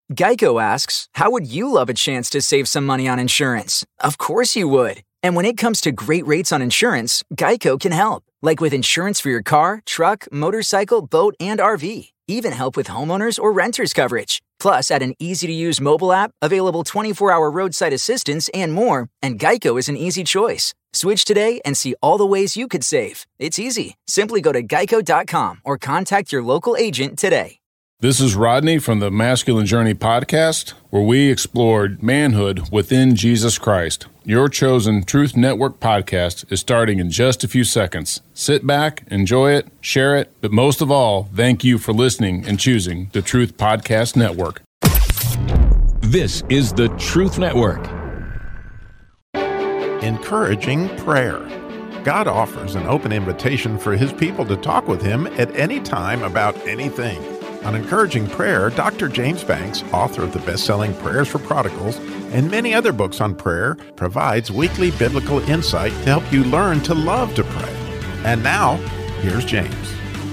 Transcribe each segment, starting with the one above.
Geico asks, how would you love a chance to save some money on insurance? Of course you would. And when it comes to great rates on insurance, Geico can help. Like with insurance for your car, truck, motorcycle, boat, and RV. Even help with homeowners or renters coverage. Plus, add an easy-to-use mobile app, available 24-hour roadside assistance, and more, and Geico is an easy choice. Switch today and see all the ways you could save. It's easy. Simply go to geico.com or contact your local agent today. This is Rodney from the Masculine Journey podcast, where we explored manhood within Jesus Christ. Your chosen Truth Network podcast is starting in just a few seconds. Sit back, enjoy it, share it, but most of all, thank you for listening and choosing the Truth Podcast Network. This is the Truth Network. Encouraging prayer. God offers an open invitation for His people to talk with Him at any time about anything. On Encouraging Prayer, Dr. James Banks, author of the best-selling Prayers for Prodigals and many other books on prayer, provides weekly biblical insight to help you learn to love to pray. And now, here's James.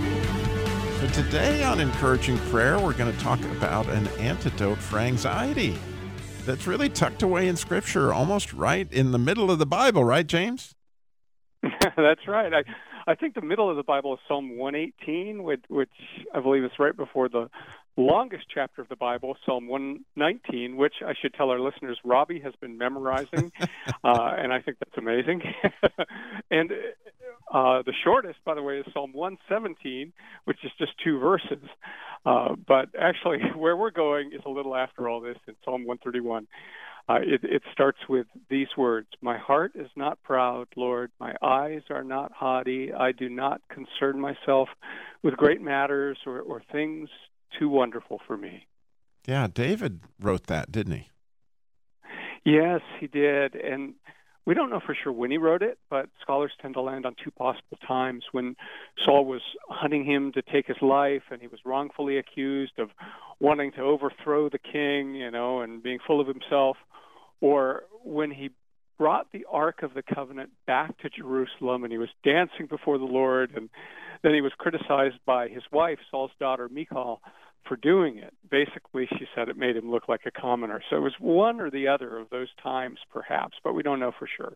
So today on Encouraging Prayer, we're going to talk about an antidote for anxiety that's really tucked away in Scripture, almost right in the middle of the Bible, right, James? That's right. I think the middle of the Bible is Psalm 118, which I believe is right before the longest chapter of the Bible, Psalm 119, which I should tell our listeners Robbie has been memorizing, and I think that's amazing. And the shortest, by the way, is Psalm 117, which is just 2 verses. But actually, where we're going is a little after all this in Psalm 131. It starts with these words: "My heart is not proud, Lord. My eyes are not haughty. I do not concern myself with great matters or things too wonderful for me." Yeah, David wrote that, didn't he? Yes, he did. And we don't know for sure when he wrote it, but scholars tend to land on 2 possible times: when Saul was hunting him to take his life and he was wrongfully accused of wanting to overthrow the king, and being full of himself, or when he brought the Ark of the Covenant back to Jerusalem and he was dancing before the Lord, and then he was criticized by his wife, Saul's daughter, Michal, for doing it. Basically, she said it made him look like a commoner. So it was one or the other of those times, perhaps, but we don't know for sure.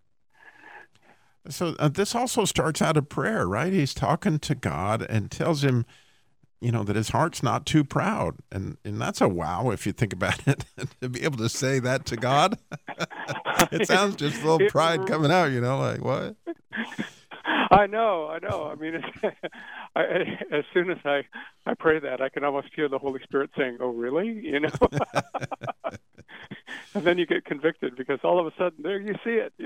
So this also starts out a prayer, right? He's talking to God and tells him, that his heart's not too proud. And that's a wow if you think about it, to be able to say that to God. It sounds just a little pride coming out, like what? I know. I mean, as soon as I pray that, I can almost hear the Holy Spirit saying, "Oh, really?" And then you get convicted because all of a sudden there you see it,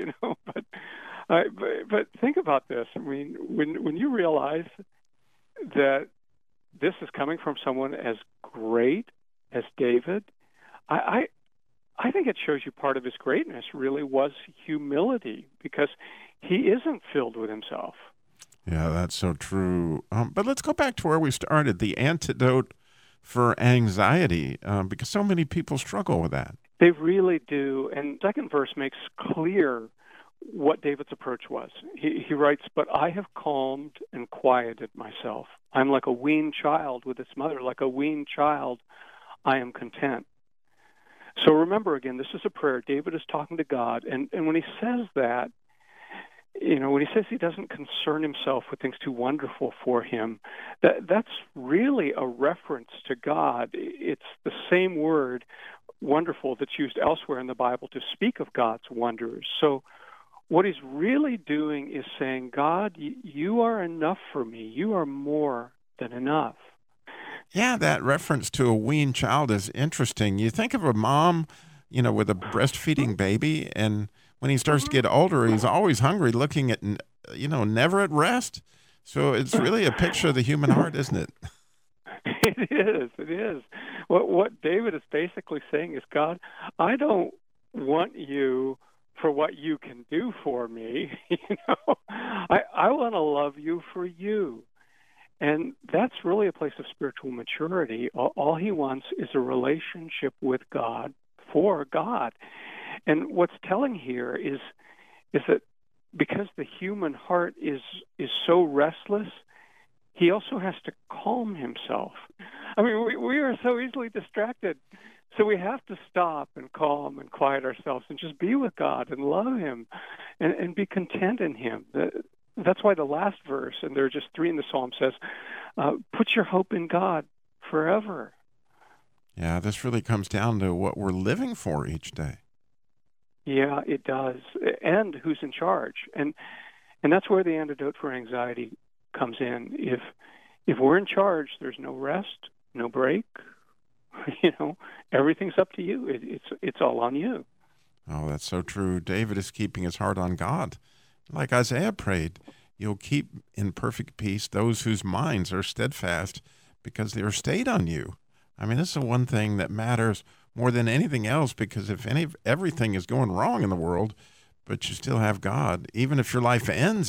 But think about this. I mean, when you realize that this is coming from someone as great as David, I think it shows you part of his greatness really was humility, because he isn't filled with himself. Yeah, that's so true. But let's go back to where we started, the antidote for anxiety, because so many people struggle with that. They really do. And the second verse makes clear what David's approach was. He writes, "But I have calmed and quieted myself. I'm like a weaned child with its mother. Like a weaned child, I am content." So remember, again, this is a prayer. David is talking to God. And when he says that, when he says he doesn't concern himself with things too wonderful for him, that's really a reference to God. It's the same word, wonderful, that's used elsewhere in the Bible to speak of God's wonders. So what he's really doing is saying, God, you are enough for me. You are more than enough. Yeah, that reference to a weaned child is interesting. You think of a mom, with a breastfeeding baby, and when he starts to get older, he's always hungry, looking at, never at rest. So it's really a picture of the human heart, isn't it? It is. What David is basically saying is, God, I don't want you for what you can do for me. I want to love you for you. And that's really a place of spiritual maturity. All he wants is a relationship with God, for God. And what's telling here is that because the human heart is so restless, he also has to calm himself. I mean, we are so easily distracted. So we have to stop and calm and quiet ourselves and just be with God and love him and be content in him. That's why the last verse, and there are just 3 in the Psalm, says, put your hope in God forever. Yeah, this really comes down to what we're living for each day. Yeah, it does. And who's in charge. And that's where the antidote for anxiety comes in. If we're in charge, there's no rest, no break. Everything's up to you. It's all on you. Oh, that's so true. David is keeping his heart on God. Like Isaiah prayed, you'll keep in perfect peace those whose minds are steadfast because they are stayed on you. I mean, this is the one thing that matters more than anything else, because if everything is going wrong in the world, but you still have God, even if your life ends